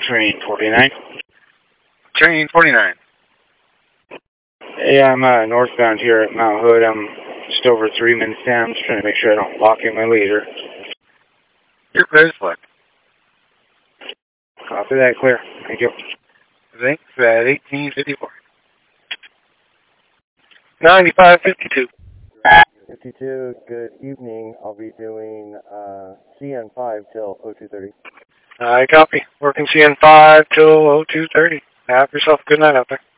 Train 49. Train 49. Yeah, I'm northbound here at Mount Hood. I'm just over 3 minutes down. Just trying to make sure I don't lock in my leader. You're clear as fuck. Copy that, clear. Thank you. Thanks at 1854. 9552. 52, good evening. I'll be doing CN5 till 0230. I copy. Working CN5 till 0230. Have yourself a good night out there.